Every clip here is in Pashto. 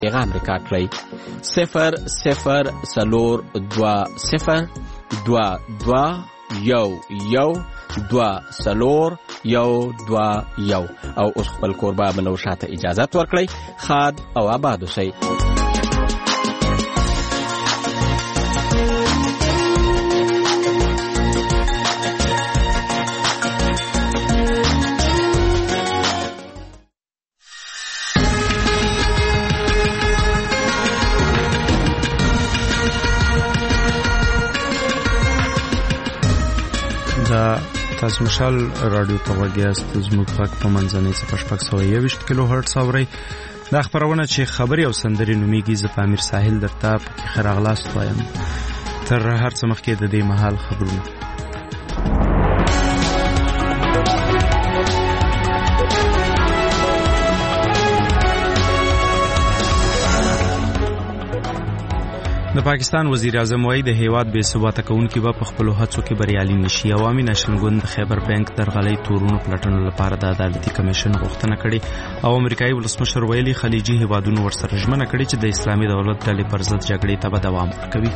پیغام ریکارډ کړئ 00202211 او اوس خپل کوربه بنو شاته اجازه ورکړئ. خاد او آباد اوسئ. تاسو مشال رادیو توګیاست زموږ غږ په منځنۍ 621 کیلو هرتز اورئ. دا خبرونه چې خبري او سندري نوميږي ز پامیر ساحل درته په خراغلاست وایم. تر هر څه مخکې د دې مهال خبرونه. د پاکستان وزیر اعظم وايي د هیواد بې ثباته کوونکي به په خپلو هڅو کې بریالي نشي. عوامي نشنل ګوند د خیبر بانک درغلۍ تورونو پلټنو لپاره د عدالتي کمیشن غوښتنه کړې او امریکایي ولسمشر ویلي خلیجي هیوادونو ورسره ژمنه کړې چې د اسلامي دولت ډلې پر ضد جګړې ته به دوام ورکوي.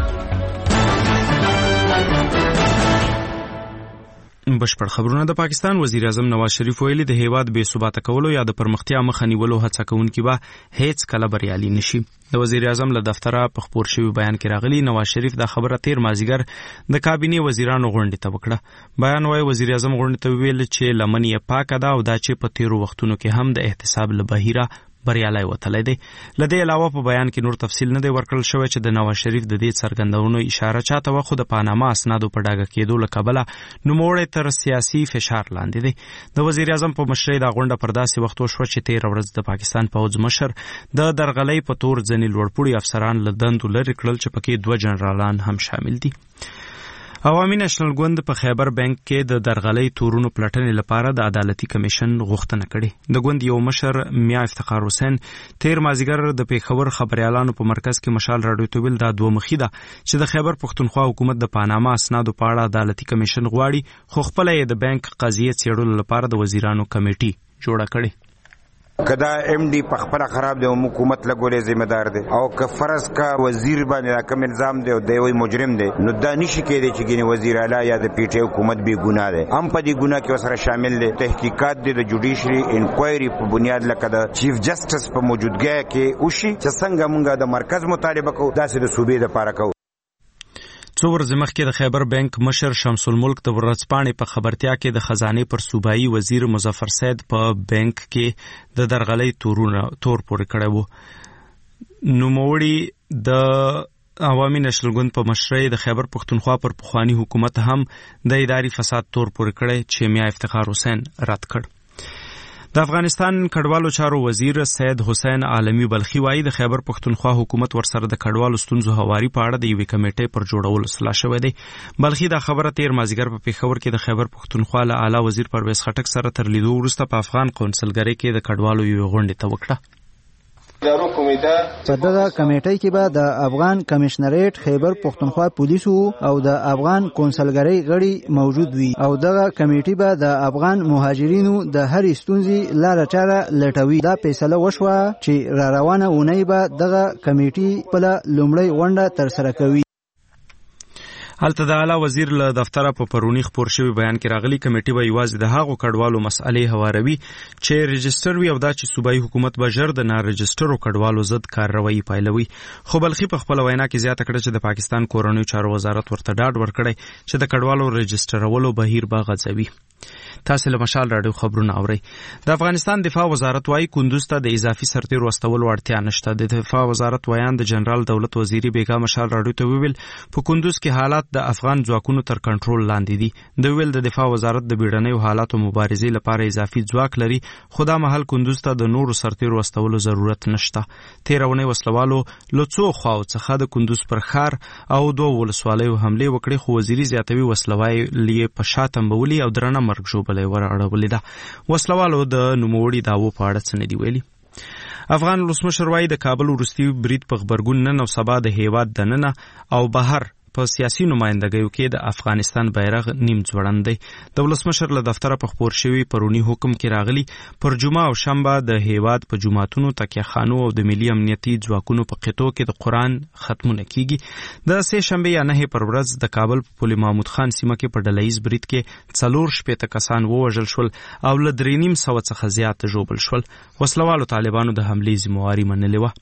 بشپړ خبرونه. د پاکستان وزیر اعظم نواز شریف ویلي د هیواد بې ثباته کولو یا د پرمختیا مخه نیولو هڅه کوونکي به هیڅ کله بریالي نشي. د وزیر اعظم له دفتره په خپور شوی بیان کې راغلی نواز شریف دا خبره تیر مازیګر د کابینې وزیرانو غونډې ته وکړه. بیان وايي وزیر اعظم غونډې ته ویل چې لمن یې پاکه ده او دا چې په تیرو وختونو کې هم د احتساب له بهیره بریالي وتلی دی. لدې علاوه په بیان کې نور تفصیل نه دی ورکړل شوی چې د نواز شریف د دې څرګندونو اشاره چاته و خو د پاناما اسنادو په ډاګه کېدو له کبله نوموړی تر سیاسي فشار لاندې دی. د وزیر اعظم په مشرۍ دا غونډه پر داسې وخت وشوه چې تېره ورځ د پاکستان پوځ مشر د درغلۍ په تور ځینې لوړپوړي افسران له دندو لرې کړل چې پکې 2 جنرالان هم شامل دي. عوامي نشنل ګوند په خیبر بانک کې د درغلۍ تورونو پلټنې لپاره د عدالتي کمیشن غوښتنه کړې. د ګوند یو مشر میا افتخار حسین تیر مازیګر د پیښور خبريالانو په مرکز کې مشال راډیو ته ویل دا دوه مخې ده چې د خیبر پښتونخوا حکومت د پاناما اسنادو په اړه عدالتي کمیشن غواړي خو خپل یې د بانک قضیه څېړلو لپاره د وزیرانو کمیټي جوړه کړې. کدا ایم ډی په خپل خراب دی او حکومت لګولې ذمہ دار دی او که فرض کا وزیر باندې کوم الزام دی او دی وی مجرم دی نو دا نشي کېدی چې ګینه وزیر اعلی یا د پی ټی حکومت به ګناه دی هم په دې ګناه کې سره شامل دی. تحقیقات دی د جوډیشري انکوایری په بنیاد لکه د چیف جسټس په موجودګۍ کې وشي چې څنګه مونږه د مرکز مطالبه کوو داسې د صوبې لپاره کوو. څو ورځې مخکې د خیبر بانک مشر شمس الملک د ورځپاڼې په خبرتیا کې د خزانه پر صوبایي وزیر مظفر سید په بانک کې د درغلۍ تور پورې کړی و. نوموړي د عوامي نشنل ګوند په مشرۍ د خیبر پښتونخوا پر پخوانی حکومت هم د اداري فساد تور پورې کړی چې میا افتخار حسین رد کړ. د افغانستان کډوالو چارو وزیر سید حسین عالمی بلخی وايي د خیبر پښتونخوا حکومت ورسره د کډوالو ستونزو هواري په اړه د یوې کمیټې پر جوړولو سلا شوی دی. بلخی دا خبره تیر مازیګر په پیښور کې د خیبر پښتونخوا له اعلی وزیر پرویز خټک سره تر لیدو وروسته په افغان قونسلګرۍ کې د کډوالو یوې غونډې ته وکړه. په دغه کمیټې کې به د افغان کمشنریټ خیبر پښتونخوا پولیسو او د افغان کونسلګرۍ غړي موجود وي او دغه کمیټې به د افغان مهاجرینو د هر ستونزې لاره چاره لټوي. دا فیصله وشوه چې را روانه اونۍ به دغه کمیټې خپل لومړی غونډه ترسره کوي. هلته د اعلی وزیر له دفتره په پرونی خپور شوی بیان کې راغلی کمیټه به یوازې د هغو کډوالو مسئلې هواروي چې رجستر وي او دا چې صوبایي حکومت به ژر د نارجسترو کډوالو ضد کارروایي پیلوي. خو بلخي په خپل وینا کې زیاته کړه چې د پاکستان کورنیو چارو وزارت ورته ډاډ ورکړی چې د کډوالو رجسترولو بهیر به غځوي. تاسو له مشال راډیو خبرونه اورئ. د افغانستان دفاع وزارت وايي کندوز ته د اضافي سرتیرو واستولو اړتیا نشته. د دفاع وزارت ویان د جنرال دولت وزیری بیگا مشال راډیو ته ویل په کندوز کې حالات د افغان ځواکونو تر کنټرول لاندې دي. د ویل د دفاع وزارت د بیړنیو حالاتو مبارزې لپاره اضافي ځواک لري خو دا مهال کندوز ته د نورو سرتیرو واستولو ضرورت نشته. تیرونه وسلوالو لڅو خواو څخه د کندوز پر ښار او دوه ولسوالیو حمله وکړي خو وزیری زیاتوي وسلوای لې په شاتم بولی او درنه مرګ جوړ ورغړولې ده. وسلوالو د نوموړي داوو په اړه څه نه دی ویلي. افغان ولسمشر وايي د کابل وروستي برید په خبرګون نن او سبا د هیواد دننه او بهر په سیاسي نمائندګیو کې د افغانستان بیرغ نیم ځوړند دی. د ولسمشر له دفتره په خپور شوي پرونی حکم کې راغلی پر جمعه او شنبه د هیواد په جوماتونو، تکیه خانو او د ملي امنیتي ځواکونو په قطو کې د قرآن ختمونه کیږي. د سه شنبه یا 9 پر ورځ د کابل په پل محمود خان سیمه کې په ډلهییز برید کې 4 کسان ووژل شول او له 300 څخه زیات ژوبل شول. وسلوالو طالبانو د حملې ذمہواري منلې وه.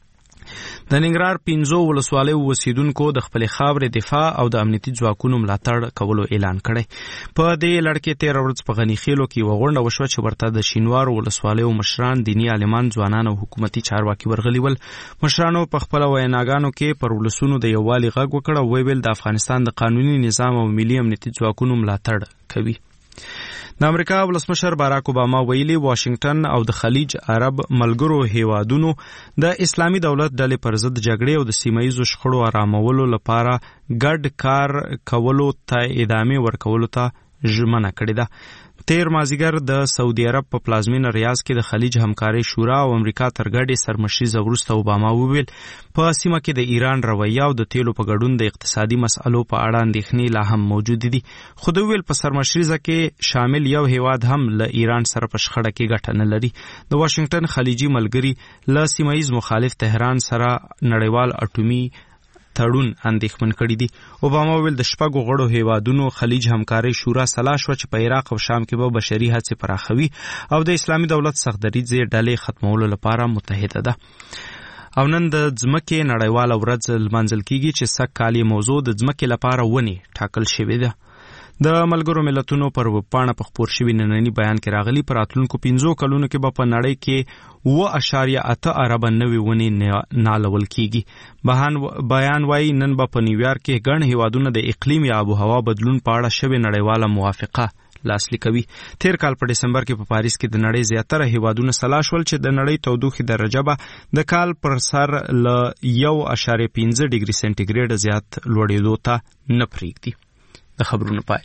د ننګرهار 15 ولسوالیو اوسیدونکو د خپل خاورې دفاع او د امنیتي ځواکونو ملاتړ کولو اعلان کړی. په دې لړ کې 13 ورځ په غنی خیلو کې یوه غونډه وشوه چې ورته د شینوار ولسوالیو مشران، دیني عالمان، ځوانان او حکومتي چارواکي ورغلي ول. مشرانو په خپل ویناګانو کې پر ولسونو د یووالي غږ وکړ او ویل د افغانستان د قانوني نظام او ملي امنیتي ځواکونو ملاتړ کوي. د امریکا ولسمشر باراک اوباما ویلي واشنگټن او د خلیج عرب ملګرو هیوادونو د اسلامي دولت ډلې پر ضد جګړې او د سیمه‌ییزو شخړو آرامولو لپاره ګډ کار کولو ته ادامه ورکولو ته ژمنه کړې ده. تیر مازیګر د سعودي عرب په پلازمینه ریاض کې د خلیج همکارۍ شورا او امریکا تر ګډې سرمشریزه وروسته اوباما وویل په سیمه کې د ایران رویه او د تیلو په ګډون د اقتصادي مسألو په اړه اندېښنې لا هم موجود دي. خو د ویل په سرمشریزه کې شامل یو هیواد هم له ایران سره په شخړه کې ګټه نه لري. د واشنگټن خلیجي ملګري له سیمه‌ییز مخالف تهران سره نړیوال اټومي تړون اندېښمن کړي دي. اوباما ویل د 6 غړو هیوادونو خلیج همکارۍ شورا سلا شوه چې په عراق او شام کې به بشري هڅې پراخوي او د اسلامي دولت سختدریځې ډلې ختمولو لپاره متحده ده. او نن د ځمکې نړیواله ورځ لمانځل کیږي چې سږ کال یې موضوع د ځمکې لپاره ونې ټاکل شوې ده. د ملګرو ملتونو پر وپاڼه په خپور شوي نننی بیان کې راغلی پر راتلونکو 15 کلونو کې به په نړۍ کې 7.8 اربه نوې ونې نالول کیږي. بیان وايي نن به په نیویارک کې ګڼ هیوادونه د اقلیم یا آب و هوا بدلون په اړه شوې نړیواله موافقه لاسلیک کوي. تیر کال په ډسمبر کې په پاریس کې د نړۍ زیاتره هیوادونه سلا شول چې د نړۍ تودوخې درجه به د کال پر سر له 1.5 ډیګري سنټیګریډ زیات لوړېدو ته نه پرېږدي. د خبرونو پای.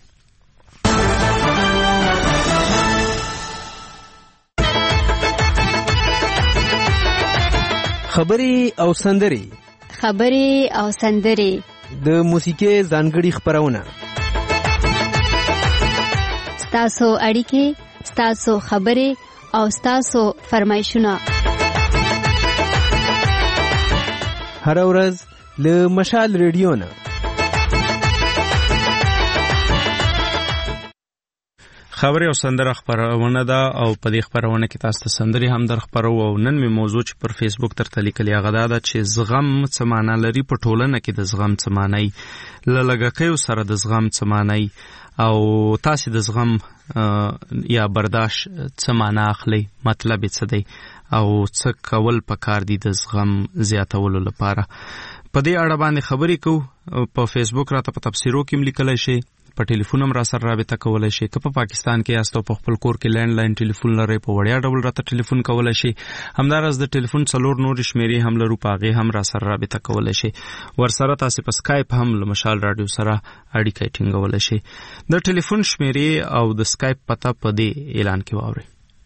خبرې او سندرې د موسیقي ځانګړي خبرونه، ستاسو اړیکې، ستاسو خبرې او ستاسو فرمایشونه هر ورځ له مشال ریډیو نه. خبرې او سندره خبرونه ده او په دې خبرونه کې تاسو ته سندرې هم در خبرو. او نن می موضوع چې پر فیسبوک تر لیکلې هغه ده چې زغم څه معنا لري، په ټولنه کې د زغم څه معنی، له لږکیو سره د زغم څه معنی، او تاسو د زغم یا برداشت څه معنا اخلي، مطلب یې څه دی او څه کول پکار دي د زغم زیاتولو لپاره. په دې اړه باندې خبرې کوو. په فیسبوک راته په تفسیرو کې لیکلای شي، په ټلیفون هم را سره رابطه کولای شي. که په پاکستان کې یاست او په خپل کور کې لینډ لاین ټلیفون لرئ په وړیا ډول راته ټلیفون کولای شي. همداراز د ټلیفون 4 نور شمیرې هم لرو، په هغې هم را سره رابطه کولای شي. ورسره تاسو په سکایپ هم له مشال رادیو سره اړیکه ټینګولی شي. د ټلیفون شمیرې او د سکایپ پته په دې اعلان کې واورئ.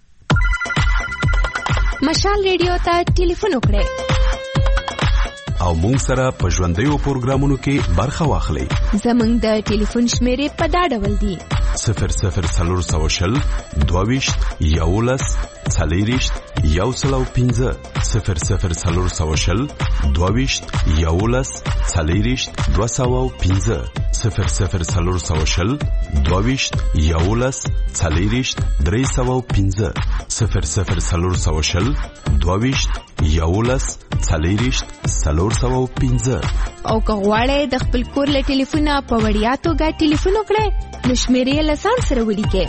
مشال رادیو ته ټلیفون وکړئ او مونږ سره په ژوندیو پروګرامونو کې برخه واخلئ. زمونږ د ټلیفون شمیرې په دا ډول دي: 00420 22 11 40 105 00420 22 11 40 205 00420 22 11 40 305 00420 22 11 40 305. او که غواړئ د خپل کور له ټلیفونه په وړیا توګه ټلیفون وکړئ نو شمیرې له ځان سره ولیکئ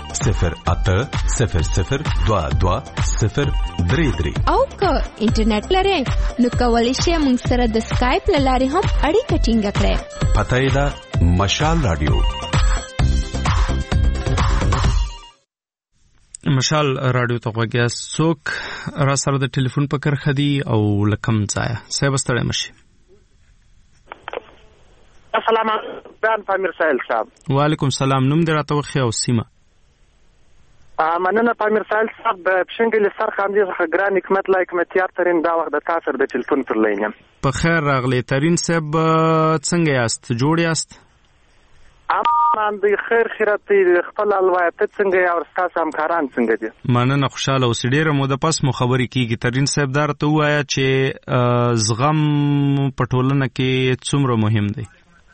0800 22 033. او که انټرنیټ لرئ نو کولی شئ موږ سره د سکایپ له لارې هم اړیکه ټینګه کړئ. پته یې ده مشال رادیو. مشال رادیو ته غوږ یاست. څوک را سره د ټلیفون په کرښه دي او له کوم ځایه؟ صاحب ستړی مه شئ. السلام علیکم پامیر سایل صاحب. وعلیکم سلام. نوم دې راته وښیه او سیمه. مننه پامیر سایل صاحب د پښنګلي سر خاندي څخه ګران حکمت لای حکمتیار ترين دا وخت د تاسو د ټلیفون پر لاین په خیر راغلی ترين صاحب څنګه یاست جوړ یاست امان د خیر خیرت خپل الوایت څنګه یا ورستاسو همکاران څنګه دي مننه خوشاله اوس ډیره موده پس مو خبرې کیږي ترين صاحب درته وایا چې زغم په ټولنه کې څومره مهم دی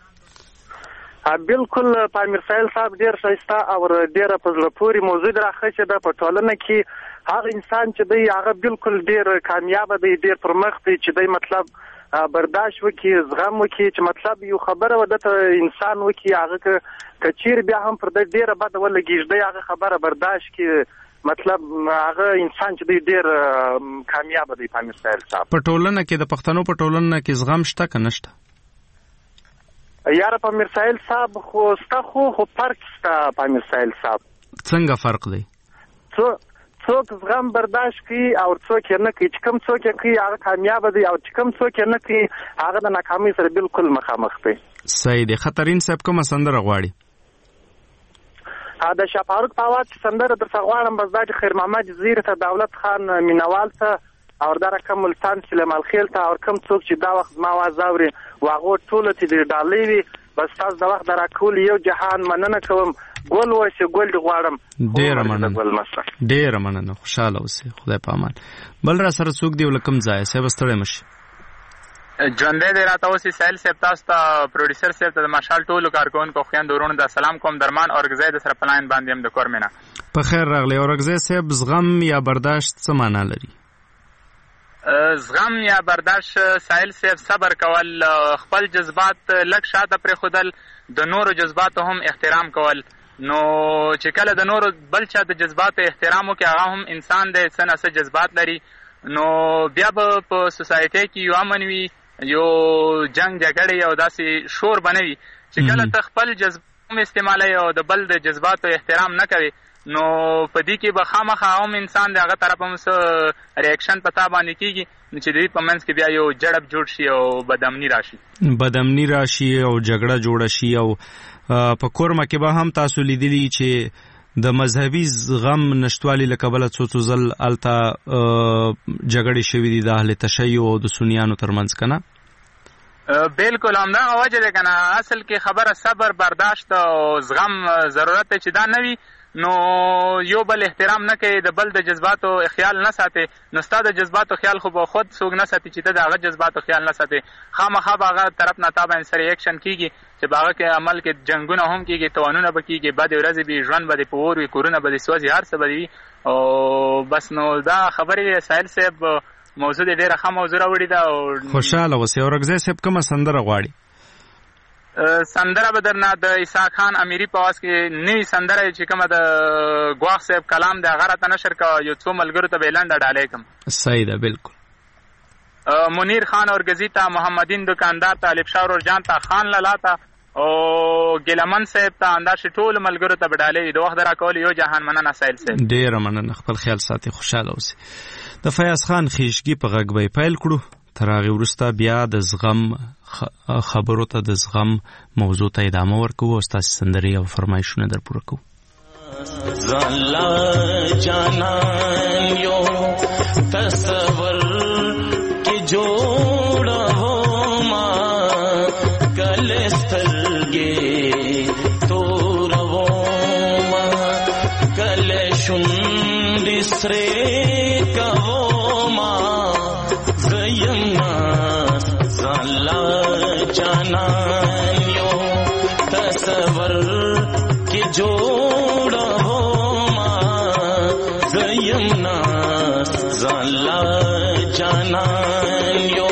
بالکل پامیر سایل صاحب ډیر ښایسته او ډیره په زړه پورې موضوع راخه چې د په ټولنه کې هغه انسان چې دی هغه بالکل ډیر کامیاب دی ډیر پرمخ دی چې دی مطلب برداشت وکي زغم وکي چې مطلب یو خبره ودته انسان وکي هغه کچیر بیا هم پر د ډیره بد ولګیږي هغه خبره برداشت کی مطلب هغه انسان چې دی ډیر کامیاب دی پامیر سایل صاحب په ټولنه کې د پښتنو په ټولنه کې زغم شته که نشته یاره پامیر سایل صاحب خو فرق شته پامیر سایل صاحب څنګه فرق دی څوک زغم برداشت کوي او څوک یې نه کوي چې کوم څوک یې کوي هغه کامیاب دی او چې کوم څوک یې نه کوي هغه د ناکامۍ سره بالکل مخامخ دی صحیح دی خطرین صاحب کومه سندره غواړي د شاپاروک په اواز سندره درڅخه غواړم بس دا چې خیر محمد زیر ته دولت خان مینوال ته او دا رقم ملتان سلیمان خیل ته او کوم څوک چې دا وخت ما आवाज اوري واغو ټول ته دی ډالې وي بس تاسو دا وخت راکول یو جهان مننه کوم ګول وشه ګول دی غواړم ډیر مننه خوشاله اوسه خدای پامان بل را سره څوک دی ولکم ځای سه بستړې مشي ژوندې دی راته اوسې سایل صاحب تاسو ته پروډوسر صاحب ته د مشال ټولو کارکونکو خویندو ورونو د سلام کوم درمان اورګزی د سره پلاین باندې هم د کورمینا په خیر راغلی اورګزی صاحب زغم یا برداشت څه معنا لري زغم یا برداشت سایل صاحب صبر کول خپل جذبات لږ شاته پرېښودل د نورو جذباتو هم احترام کول نو چې کله د نورو بل چا د جذباتو احترام وکړي هغه هم انسان دی څه نه څه جذبات لري نو بیا به په سوسایټۍ کې یو امن وي یو جنگ جګړې او داسې شور بنوي چې کله ته خپل جذبات استعمالوي او د بل د جذباتو احترام نه کوي نو په دې کې به خامخا هم انسان د هغه طرف هم څه ریاکشن پتا باندې کیږي چې د دې په منځ کې بیا یو جړب جوړ شي او بدامني راشي او جګړه جوړه شي او په کورما کې به هم تاسو لیدلی چې د مذهبي زغم نشټوالي لکبله څو ځل التا جګړې شوې دي د اهل تشیع او د سنیانو ترمنځ کنه بالکل همدا وجه ده کنه اصل کې خبره صبر برداشت او زغم ضرورت چې دا نه وي نو یو بل احترام نه کوي د بل د جذباتو خیال نه ساتي نو ستاسو د جذباتو خیال خو به خود څوک نه ساتي چې د هغه جذباتو خیال نه ساتي خامخا هغه طرف نه تابع انسر ریاکشن کیږي چې هغه کې عمل کې جنگونه هم کیږي توانونه به کیږي بد ورځې به ژوند به پور وي کورونه به سوځي هر څه به وي او بس نو دا خبرې سایل صاحب موضوع ډیره ښه موضوع راوړې ده او خوشاله اوسې اورګزی صاحب کومه سندره غواړي سندره به درنه د عیسی خان امیری په واس کې نوې سندره چې کومه د ګواخ صاحب کلام د هغه راته نشر کا یو څو ملګرو ته بیلنده ډالې کوم صحیح ده بالکل منیر خان اورګزی ته محمدین دکاندار ته الف شاور جان ته خان لالا ته او ګلمن صاحب ته انداش ټول ملګرو ته ډالې د وخت راکول یو جهان مننه سایل صاحب ډیر مننه خپل خیال ساتي خوشاله اوسئ د فیاض خان خیشګي په غږ به پیل کړو تر هغه وروسته بیا د زغم خبرو ته د زغم موضوع ته ادامه ورکوو او ستاسو سندرې او فرمایشونه در پوره کوو زلا جانان یو تصور کې جوړه ما کلسترګې تور و ما کل شوندې سره جانان یو تصور کی جوڑا ہو ما زیمنا زالا جانان یو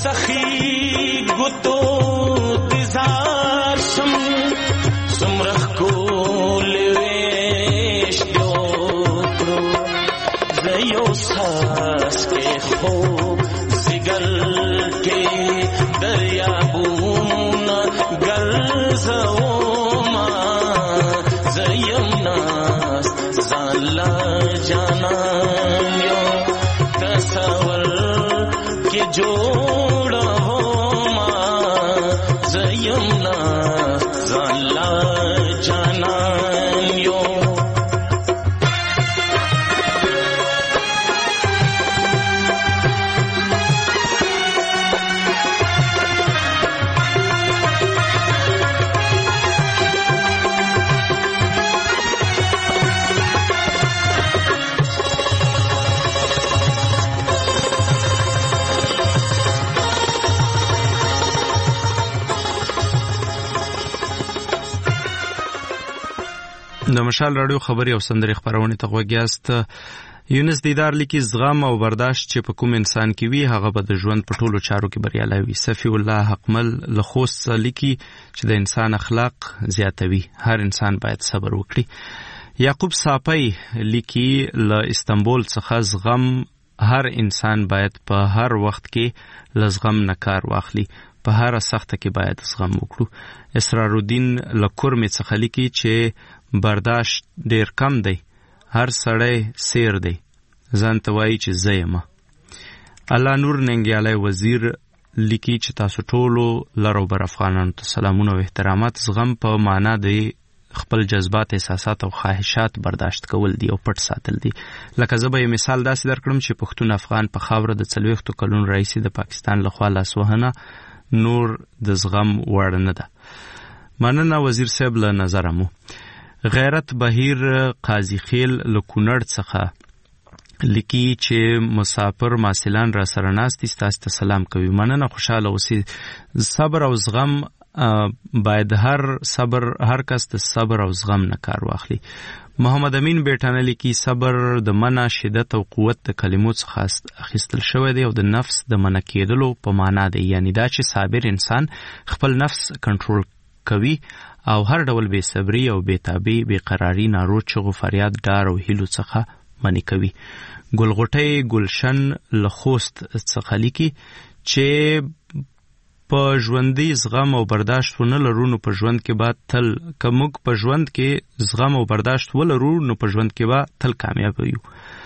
سخی گتو دزار شم سمرخ کول ویش دوترو زیو ساس کے خوب زگر کے دریابون گرزوما زیم ناس زالا جانانیو تصور کے جوڑا ہوما زیم ناس زالا جانانیو د مشال رادیو خبري او سندري خبرونه ته وګیاست. یونس دیدار لیکي زغم او برداشت چې په کوم انسان کې وي هغه به د ژوند په ټولو چارو کې بریالی وي. صفی الله حقمل له خوست لیکي چې د انسان اخلاق زیاتوي. هر انسان باید صبر وکړي. یعقوب صافی لیکي له استنبول څخه زغم هر انسان باید په هر وخت کې له زغم نه کار واخلي. په هر سخته کې باید زغم وکړو. اسرار الدین له کورمې څخه لیکي چې برداشت ډیر کم دی. هر سړی سیر دی. ځان ته وایي چې زه یم. الله نور ننګیالی وزیر لیکي چې تاسو ټولو لرو بر افغانانو ته سلامونه او احترامات. زغم په معنا دی خپل جذبات، احساسات او خواهشات برداشت کول دی او پټ ساتل دی. لکه زه به یې مثال داسې درکړم چې پښتون افغان په خاوره د 40 کلونو راهیسې د پاکستان لخوا لاسوهنه نور د زغم وړ نه ده. مننه وزیر صاحب له نظره مو. غیرت بهیر قاضی خیل له کونړ څخه لیکي چې مسافر ماسلان را سره ناست تاسو ته سلام کوي. مننه، خوشاله اوسئ. صبر او زغم باید هر کس د صبر او زغم نه کار واخلي. محمد امین بیٹانه لیکي صبر د منع، شدت او قوت د کلمو څخه اخیستل شوی دی او د نفس د منع کېدلو په معنا دی. یعنی دا چې صابر انسان خپل نفس کنټرول کوي او هر ډول بے صبری او بے تابی، بے قراری، نارو چغو، فریاد، ډار او هیلو څخه منع کوي. ګلغټۍ گلشن له خوست څخه لیکي چې په ژوندۍ زغم او برداشت ونه لرو نو په ژوند کې به تل کومک په ژوند کې زغم او برداشت ولرو نو په ژوند کې به تل کامیاب یو.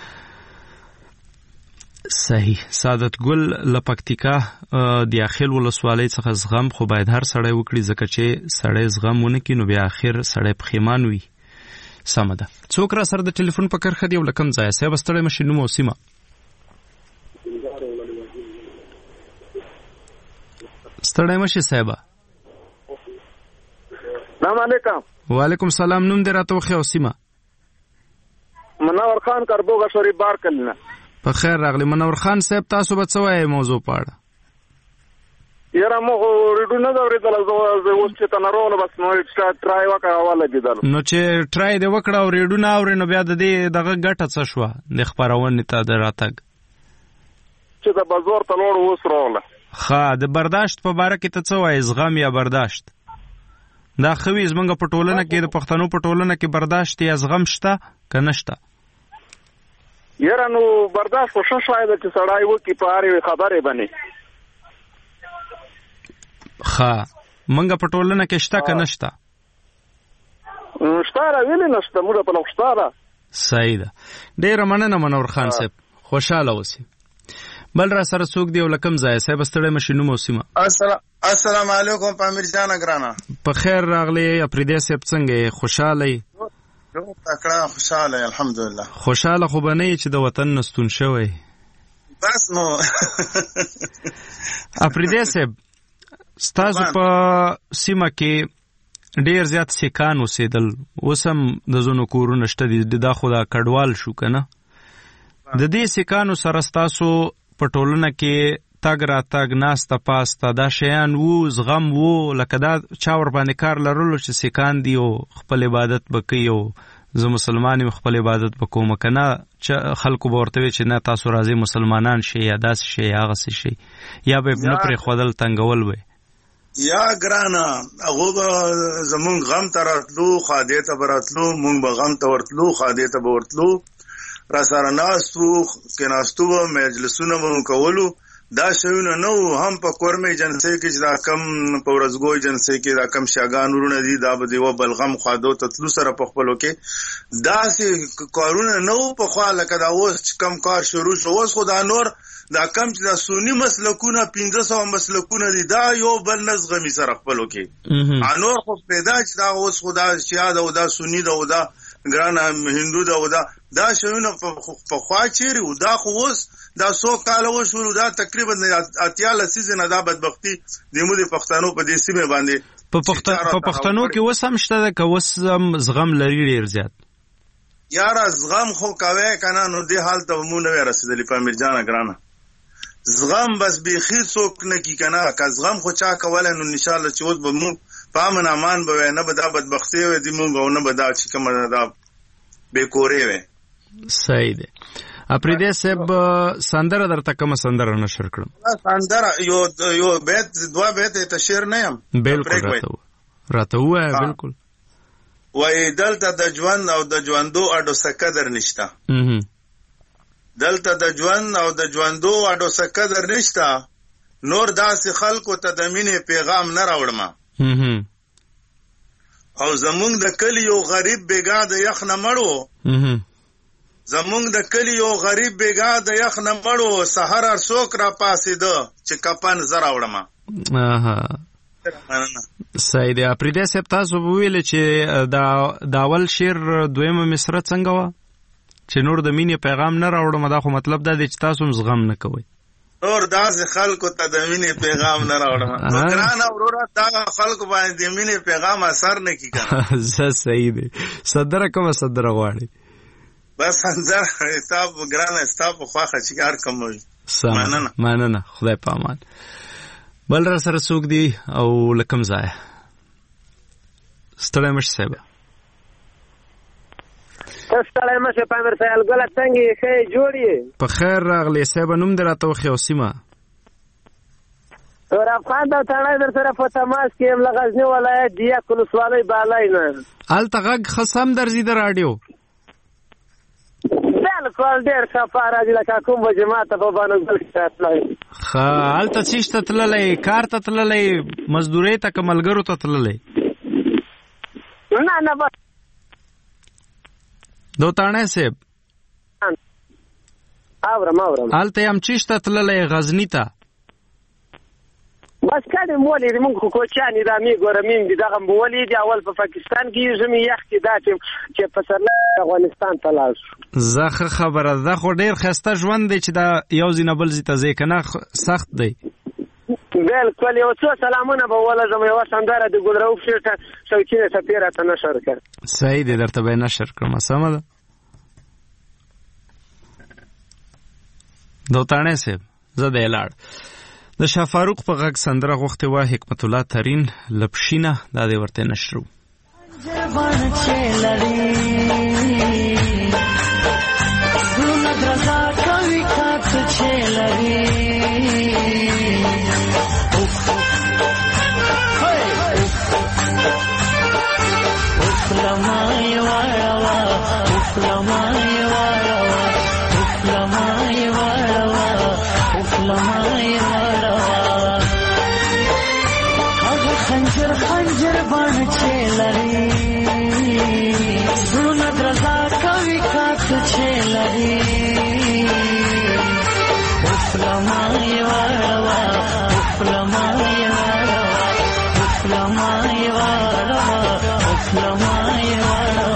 صحیح. سعادت ګل لپکتیکا د اخیل ولسوالۍ څخه زغم خو باید هر سړی وکړي، ځکه چې سړی زغم ونه کړي نو بیا اخر سړی پښیمان وي. سمه ده. څوک را سره د ټلیفون په کرښه دی او له کوم ځایه؟ صاحب ستړی مشي، نوم او سیمه. ستړی مشي صاحب. السلام علیکم. وعلیکم السلام. نوم دې راته وښیه او سیمه. منور خان کربوغه شریف بار کلنه. په خیر راغلی منور خان صاحب. تاسو به څه وایئ موضوع په اړه؟ یاره موږ ریډو نه دا اورېدله، زه اوس چې ته ناروغله بس نو ټرای وکړه ولګېدل. نو چې ټرای دې وکړه او ریډو نه اورې نو بیا د دې دغه ګټه څه شوه د خپرونې ته د راتګ؟ چې د بازار ته لوړ اوس راغله. ښه، د برداشت په باره کې ته څه وایې، زغم یا برداشت؟ دا ښه وي زمونږ په ټولنه کې، د پښتنو په ټولنه کې برداشت یا زغم شته که نشته؟ یاره نو برداشت خو ښه شی ده چې سړی وکړي په هرې خبرې باندې. ښه، مونږ په ټولنه کې شته که نشته؟ شته را، ولې نشته، موږ په لږ شته را. صحیح ده. ډېره مننه منور خان صاحب، خوشحاله اوسئ. بل را سره څوک دی او له کوم ځایه؟ صاحب ستړی مشي، نوم او سیمه. السلام علیکم پامیر جان ګرانه. په خیر راغلی افریدی صاحب، څنګه یې؟ خوشحاله یې؟ تکړه خوشحاله الحمدلله. خوشحاله خو به نه یې چې د وطن نه ستون شوی. بس نو افریدی صاحب ستاسو په سیمه کې ډیر زیات سیکان اوسېدل، اوس هم د ځینو کورونه شته دي، دا خو دا کډوال شو که نه؟ د دې سیکانو سره ستاسو په ټولنه کې تګ راتګ، ناسته پاسته، دا شیان وو، زغم وو، لکه دا چا ور باندې کار لرلو چې سیکان دي او خپل عبادت به کوي او زه مسلمان یم خپل عبادت وکوم کنه چې خلکو به ورته وي چې نه تاسو راځي مسلمانان شي یا داسې شي هغه څه شي یا به نه پرې ښودل تنګول وي یا ګرانه هغه به زمونږ غم ته راتلو خادې ته به راتلو مونږ به غم ته ورتلو خادې ته به ورتلو را سره ناستو کېناستو به مجلسونه به مو کولو دا شیونه نه وو هم په کورمې جنسۍ کې چې دا کم په ورځګوی جنسۍ کې دا کم شاګان ورونه دي دا به د یوه بلغم خادو ته تلو سره په خپلو کې داسې کارونه نه وو پخوا لکه دا اوس چې کم کار شروع شو اوس خو دا نور دا کم چې دا سني مسلکونه 1500 مسلکونه دي دا یو بل نه زغمي سره خپلو کې نور خو پیدا چې دا اوس خو دا شیعه ده او دا سني ده او دا ګرانه هندو ده او دا شیونه پخوا چیرې و دا خو اوس دا 100 کاله وشول دا تقریبا 80 سیزن دا بدبختی د مو د پښتنو په دې سیمه باندې په پښتنو کې اوس هم شته ده که اوس زغم لري ډیر زیات یاره زغم خو کوي کنه نو دې حال ته مو نه رسیدلی په امیر جان ګرانه زغم بس بیخي څوک نه کی کنه که زغم خو چا کولای نو ان شاء الله چې اوس به مو پامن امان به نه به دا بدبختی وي د مونږ نه به دا چې کوم دا بیکورې وي صحیح ده اپریدې صاحب سندره درته کوم سندره نشر کړم سندره یو بیت دوا بیت ته شعر نه یم بالکل راته وای بالکل وای دلته د ژوند او د ژوندو اډو سکدر نشتا دلته د ژوند او د ژوندو اډو سکدر نشتا نور داسې خلکو ته د مینې پیغام نه راوړم او زمونږ د کلی یو غریب بیګا د یخ نه مړو زمونږ د کلی یو غریب بیګا د یخ نه مړو سحر هر څوک را پاسېده چې کپن زه راوړم صحیح دی اپریدې صاحب تاسو وویل چې د اول شعر دویمه مصره څنګه وه چې نور د مینې پیغام نه راوړم دا خو مطلب دا دی چې تاسو هم زغم نه کوئ نور داسې خلکو ته د مینې پیغام نه راوړم نو ګرانه وروره دا خلکو باندې د مینې پیغام اثر نه کي کنه صحیح دی صدره کومه صدره غواړي بس سندره تاب ګرانه ستا په خواخه چې کار کوم مننه خدای په امان بل را سره څوک دی او لکم ځای ستړی مشه صاحب ستړی مشه پامیر صاحب ګله څنګه یې ښه جوړ یې په خیر راغلی صاحب نوم دې راته وښیه او سیمه افغان دا تړی در سره په تماس کې یم له غزني ولایت دیه ولسوالۍ بالای نه هلته غږ ښه سم درځي د راډیو بالکل ډېر صفا راځي لکه کوم به جماعت په بانګل کې تللی ښه هلته څه شته تللی کار ته تللی مزدورۍ ته که ملګرو ته تللی نه بس دوتاڼی صاحب اورم هلته یم چې شته تللی غزني ته بس کله مولې موږ خو کوچانی دا میګورم دي دغه مولې دی اول په پاکستان کې زمي یخ کې دا چې په سر افغانستان ته لاړ زخه خبره ده خو ډیر خسته ژوند دی چې دا یو ځینه بل ځای ته ځې کنه سخت دی بالکل یو څو سلامونه به ولګم یو سندره د ګلرؤف شیټه شوکینه سفیره ته نشر کړ صحیح دی درته به نشر کړم سمه ده دوتاڼی صاحب زه دی لاړ د شاه فاروق په غږ سندره غوښتې وه حکمت الله ترین لپشینه دا دې ورته نشرو خنجر بان چلری سونه درزا کوي کات چلری افلمای وړوا افلمای وړوا افلمای وړوا افلمای وړوا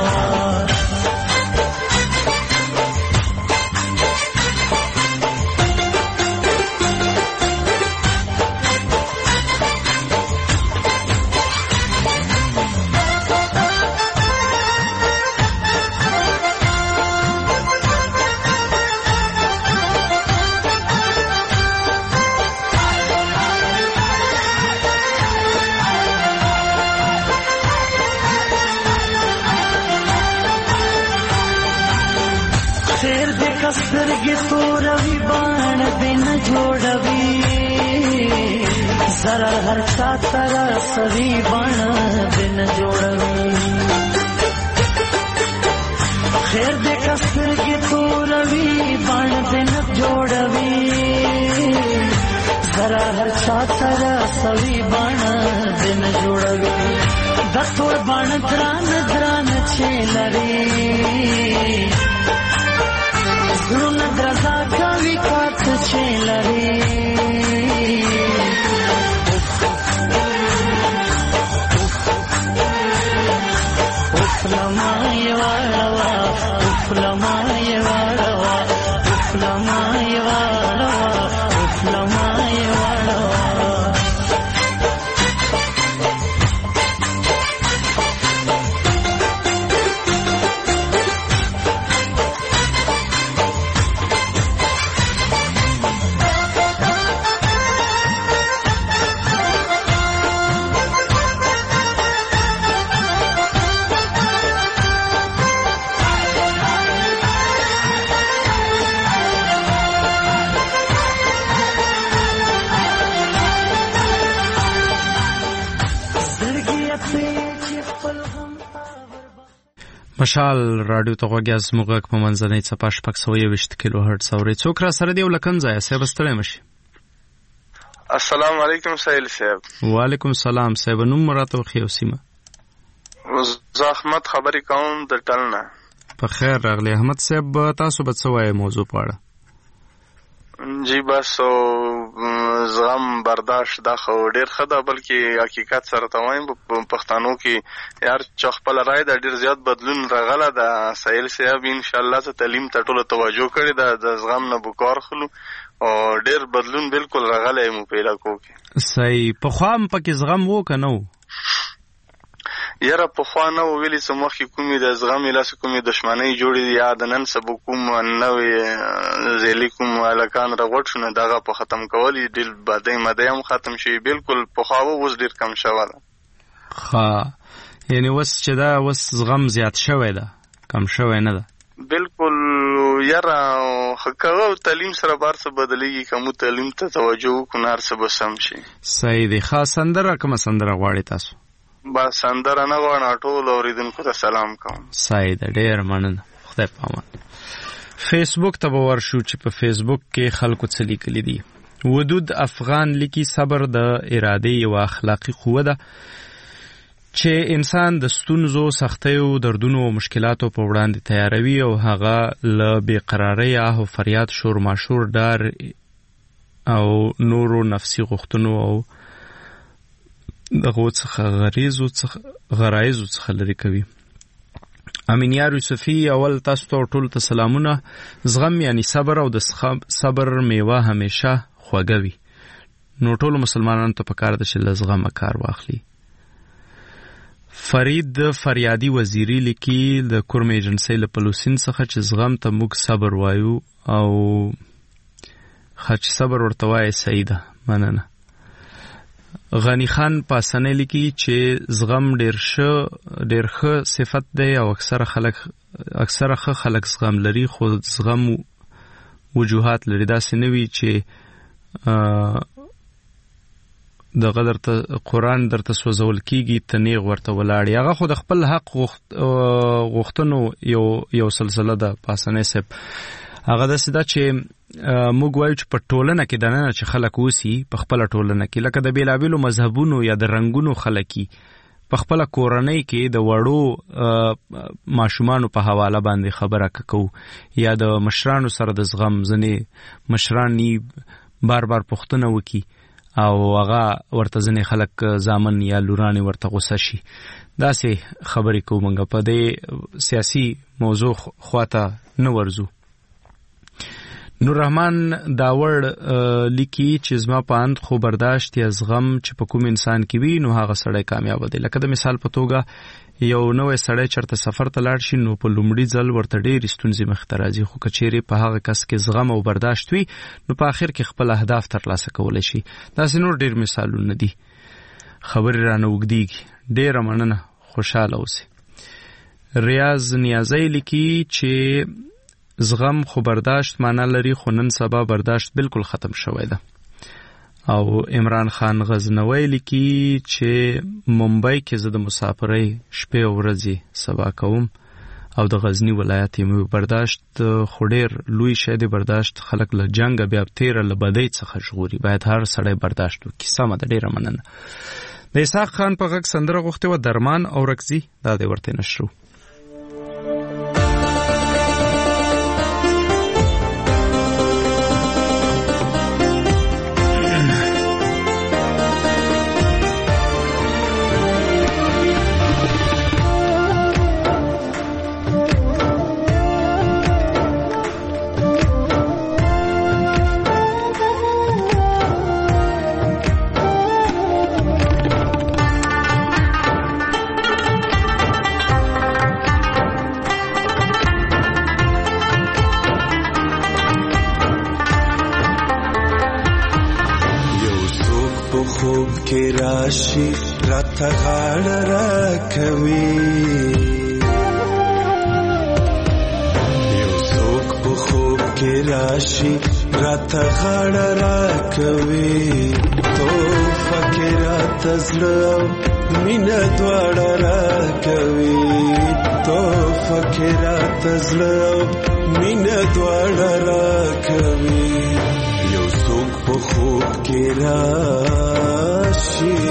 جوړوي زرا هر چا ترا سوي بڼ دن جوړوي خیر دې کستر کې توروي بڼ دن جوړوي زرا هر چا ترا سوي بڼ دن جوړوي د ټول بڼ دران چې لري زړونه درزا کوي کات چې لري افلمای واړوا افلمای واړوا افلمای واړوا افلمای واړوا مشال رادیو ته غوږی زموږ غږ په منځنۍ څپه 620 کیلو هرټز اورئ. څوک را سره دی ولکن ځای صاحب ستړی مشي. السلام علیکم سهیل صاحب. وعلیکم السلام صاحب. نوم راته وخی او سیمه. زه احمد خبرې کوم د ټلنه. په خیر راغلی احمد صاحب. تاسو به څه وایي موضوع په اړه؟ جی بس زغم برداشت دا خو ډیر ښه ده بلکې حقیقت سره ته وایم په پښتنو کې یار چې خپل رای دا ډیر زیات بدلون راغله ده. سهیل صاحب انشاءالله زه تعلیم ته ټوله توجه کړې ده د زغم نه به کار خلو او ډیر بدلون بالکل راغلی مو په علاقو کې. صحیح. پخوا هم پکې زغم و که نه و؟ یاره پخوا نه و ویلې څه مخکې کومې د زغمې لاسې کومې دښمنۍ جوړې دي یا د نن سبا کوم نوې ذیلي کوم هلکان راغوټ شو نه دغه په ختم کول یې ډېر بدۍ مدۍ هم ختم شوي. بالکل پخوا و اوس ډېر کم شوی ده. ښه یعنې اوس چې ده اوس زغم زیات شوی ده کم شوی نه ده؟ بالکل یاره که تعلیم سره به هر څه بدلېږي که مو تعلیم ته توجه وکړو نه هر څه به سم شي. صحیح دی. ښه سندره کومه سندره غواړئ تاسو؟ بس سندره نه غواړم ټول اورېدونکو ته سلام کوم. صحیح ده. ډېر مننه. خدای پامان. فیسبوک ته به ورشو چې په فیسبوک کې خلکو څه لیکلي دي. ودود افغان لیکي صبر د ارادې یوه اخلاقي قوه ده چې انسان د ستونزو سختیو دردونو او مشکلاتو په وړاندې تیاروي او هغه له بېقرارۍ آه او فریاد شور ماشور ډار او نورو نفسي غوښتنو او دغو څخه غرایزو څخه لرې کوي. امینیار یوسفی اول تاسو ته ټول ته سلامونه. زغم یعنی صبر او د صبر میوه همیشه خوږه وي. نو ټولو مسلمانانو ته پکار ده چې له زغمه کار واخلي. فرید فریادي وزیری لیکي د کورم ایجنسۍ له پلوسین څخه چې زغم ته موږ صبر وایو او چې صبر ورته وایي صحیح ده. مننه. غنی خان پاسنه لیکي چې زغم ډیر ښه صفت دی او اکثره ښه خلک زغم لري خو زغم وجوهات لري. داسې نه وي چې دغه درته قرآن درته سوځول کېږي ته نیغ ورته ولاړې. هغه خو د خپل حق غوښتنو یو سلسله ده پاسنه صاحب. هغه داسې ده چې موږ وایو چې په ټولنه کې دننه چې خلک اوسي په خپله ټولنه کې لکه د بېلابېلو مذهبونو یا د رنګونو خلکي په خپله کورنۍ کې د وړو ماشومانو په حواله باندې خبره کوو یا د مشرانو سره د زغم ځینې مشران بار بار پوښتنه وکړي او هغه ورته ځینې خلک زامن یا لورانې ورته غوسه شي. داسې خبرې کوو موږ په دې سیاسي موضوع خواته نه ورځو. نور رحمان داوړ لیکي چې زما په اند خو برداشت یا زغم چې په کوم انسان کې وي نو هغه سړی کامیاب دی. لکه د مثال په توګه یو نوې سړی چرته سفر ته لاړ شي نو په لومړي ځل ورته ډېرې ستونزې مخې ته راځي خو که چیرې په هغه کس کې زغم او برداشت وي نو په آخر کې خپل اهداف ترلاسه کولی شي. داسې نور ډېر مثالونه دي. خبرې رانه اوږدېږي. ډېره مننه. خوشحاله اوسئ. ریاض نیازی لیکي چې زغم خو برداشت معنا لري، خو نن سبا برداشت بالکل ختم شوی ده. او عمران خان غزنوی لیکي چې ممبئی کې زه د مسافرۍ شپې او ورځې سبا کوم او د غزنی ولایت یې برداشت خو ډېر لوی شی دی. برداشت خلک له جنګ بیا تیره له بدۍ څخه ژغوري، باید هر سړی برداشت وکړي. سمه ده، ډېره مننه. د اسحاق خان په غږ سندره غوښتې وه درمان او رکزي، دا دی ورته نشرو. راشي راته غاړه راکوي، یو څوک په خوب کې راشي راته غاړه راکوي، توفه کې راته زړه مینه دواړه راکوي، توفه کې راته زړه مینه دواړه راکوي، یو څوک په خوب کې راشي.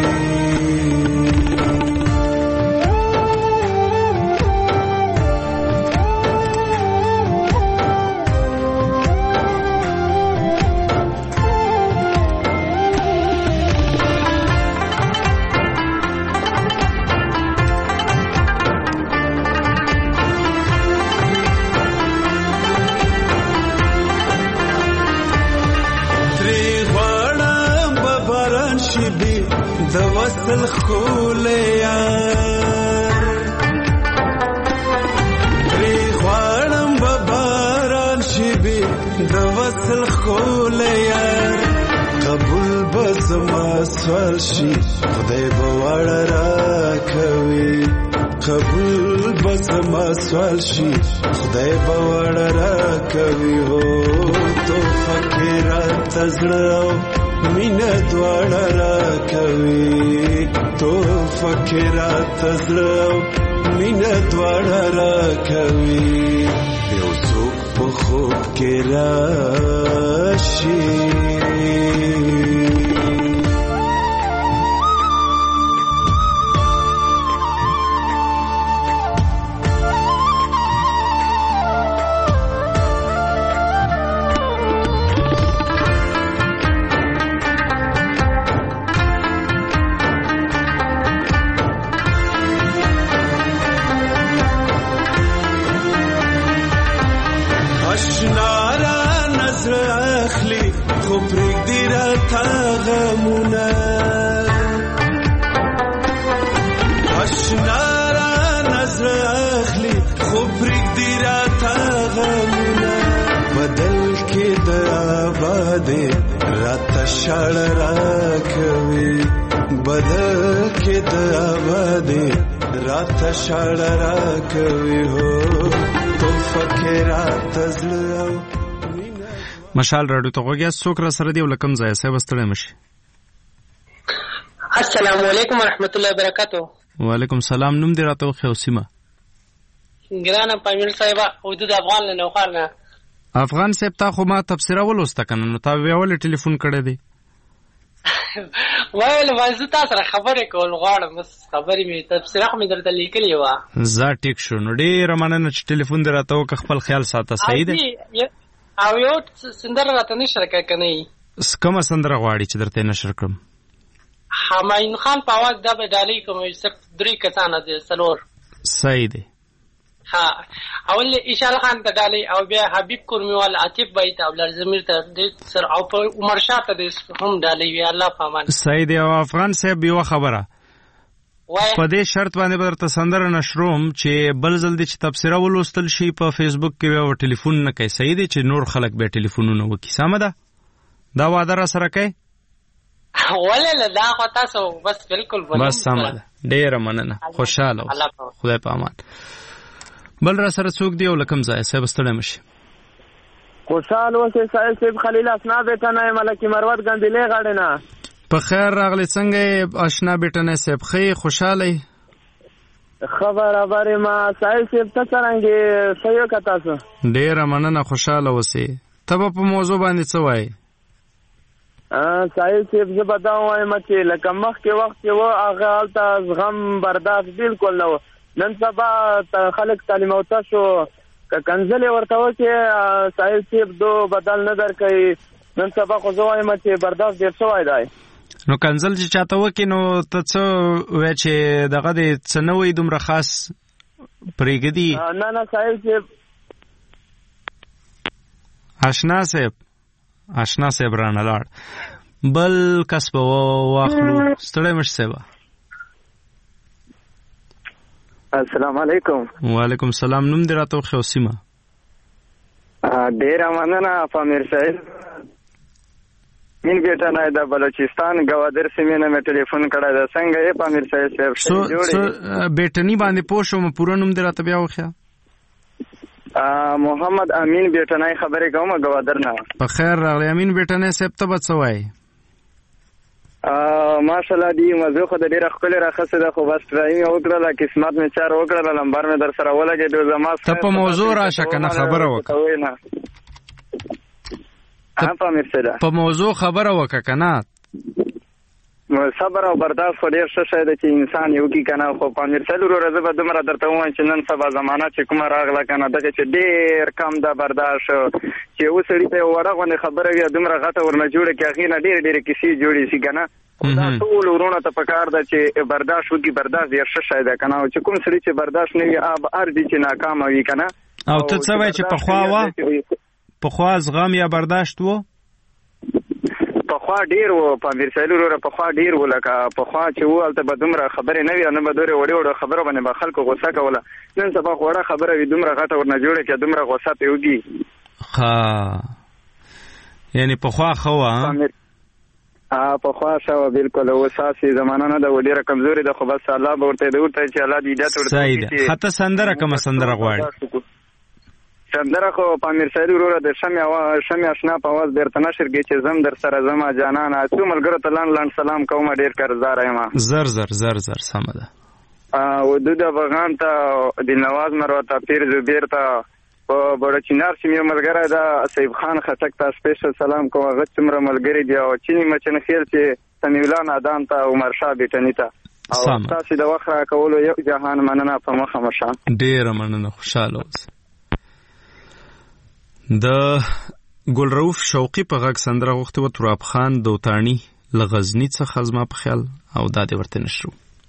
د وصل خولیار پری غواړم به باران شي بي د وصل خولیار، قبول به زما سوال شي خدای به واړه راکوي، قبول به زما سوال شي خدای به واړه راکوي، هو توفه کې راته زړه مینه دواړه راکوي، توفه کې راته زړه مینه دواړه راکوي، یو څوک په خوب کې راشي. شړ راکوي بدل کې د آبادې رات شړ راکوي، هو تو فکرات زړه. مشال راډیو ته غوږی څوک را سره دی ولکم ځای صاحب ستړی مشي. السلام علیکم ورحمت الله وبرکاتہ. وعلیکم السلام. نوم دې راته خو سیمه ګرانه پامیر صاحب حدود افغان له نوخار نه. افغان صاحب تا خو ما تفسیره ولوسته کنه، نو تا بیا ولې ټلیفون کړی دی؟ وایل وایزه تاسو سره خبرې کول غواړم، بس خبرې مې تفسیره خو مې درته لیکلې وه. زه ټیک شو، نو ډېره مننه چې ټلیفون دې راته وکړه. خپل خیال ساته. صحیح دی. او یو سندره راته نشر کړه که نه یي؟ کومه سندره غواړي چې درته نشر کړم؟ همایون خان په اواز دا به ډالۍ کوم، صرف 3 کسانه دي 4. صحیح دی. ها اول ایشال خان ته ډالۍ، او بیا حبیب قرمیوال، عاطف بای ته، او لرزمیر ته سر، او په عمر شاه ته هم ډالۍ وی. الله پامان. صحیح دی. او افغان صاحب یو خبره په دې شرط باندې به درته سندره نشروم چې بل ځل دې چې تبصره ولوستل شي په فیسبوک کې بیا ټلیفون نه کوي. صحیح دی چې نور خلک بیا ټلیفونونه وکړي. سمه ده؟ دا وعده را سره کوي؟ ولې دا خو تاسو بس بالکل بس سمه ده. ډېره مننه. خوشحاله اوسه. خدای په امان. بل را سره څوک دی او لکم ځای صاحب ستړی مشي خوشحال اوسې سایل صاحب خلیل اسنا بیٹه نه ملکی مروت ګندلې غاړې نه په خیر راغلی څنګه آشنا بیٹه نه صاحب خې خوشاله خبره ما سایل صاحب ته څنګه سيو کتا څه ډیر مننه خوشاله اوسې ته په موضوع باندې څه وای سایل صاحب زه به دا وایم چې لکه مخکې وخت کې و هغه هلته زغم برداشت بالکل نه و نن سبا خلک تعلیم یافته شو که کنځلې ورته وکړې سایل صاحب دو بدل نه درکوي نن سبا خو زه وایم چې برداشت ډېر شوی دی نو کنځل چې چاته وکړي نو ته څه وایې چې دغه دې څه نه وایي دومره خاص پرېږدي نه سایل صاحب آشنا صاحب رانه لاړ بل کس به واخلو ستړی مش صاحب السلام علیکم وعلیکم السلام نوم دې راته وښیه او سیمه ډېره مننه پامیر صاحب مين بیٹا نه د بلوچستان گوادر سیمې نه مې ټلیفون کړی دا څنګه یې پامیر صاحب بیٹنی باندې پوه شوم پوره نوم دې راته بیا وښیه محمد امین بیٹنای خبرې کوم گوادر نه په خیر راغلی امین بیٹنای صاحب ته به څه وایي ماشاءالله دی موضوع خو د ډېره ښکلې راخصه ده خو بس ټرایم یې وکړله قسمت مې چار وکړله لمبر مې در سره ولګېدو زما ته په موضوع راشه که نه خبره وکړه په موضوع خبره وکړه که نه صبر او برداشت خو ډېر ښه شی دی چې انسان یې وکړي که نه خو پامیر صاحب وروره زه به دومره درته ووایم چې نن سبا زمانه چې کومه راغله که نه دغه چې ډېر کم ده برداشت چې یو سړي ته یو وړه غوندې خبره وي دومره غټه ورنه جوړه کړي هغې نه ډېرې کیسې جوړې شي که نه دا ټول ورونه ته پکار ده چې برداشت وکړي برداشت ډېر ښه شی دی که نه چې کوم سړي چې برداشت نه وي هر دي چې ناکامه وي که نه او ته څه وایې چې پخوا زغم یا برداشت و پخوا ډیر و پامیر صاحب وروره پخوا ډیر و لکه پخوا چې و هلته به دومره خبرې نه وي نه به دومره وړې وړې خبره باندې به خلکو غوسه کوله نن سبا خو وړه خبره وي دومره غټه ورنه جوړه کړه دومره غوسه پرې وږي یعنې پخوا ښه وه پخوا ښه وه بلکل اوس هسې زمانه نه ده و ډېره کمزورې ده خو بس الله به ورته ورته چې الله دې هدایت ورته صحیح ده حتی سندره کومه سندره غواړي سندره خو پامیر صاحب وروره د شمع اشنا په اواز بیرته نشر کې چې زم در سره زما جانانه څو ملګرو ته لاند سلام کوم ډېر قرضدار یم زر سمه ده ودود افغان ته دلنواز مروت ته پیر زبیر ته په بړچینار چې مې ملګری ده سیب خان خټک ته سپیشل سلام کوم هغه څومره ملګري دي او چینی مچن خیل چې سمیع الله نادان ته عمر شاه بیټنی ته او تاسو د وخت راکولو یو جهان مننه په مخه مشه ډېره مننه خوشاله اوسه د ګل رؤف شوقي په غږ سندره غوښتې وه تراب خان دوتاڼي له غزني څخه زما په خیال او دا دې ورته نشرو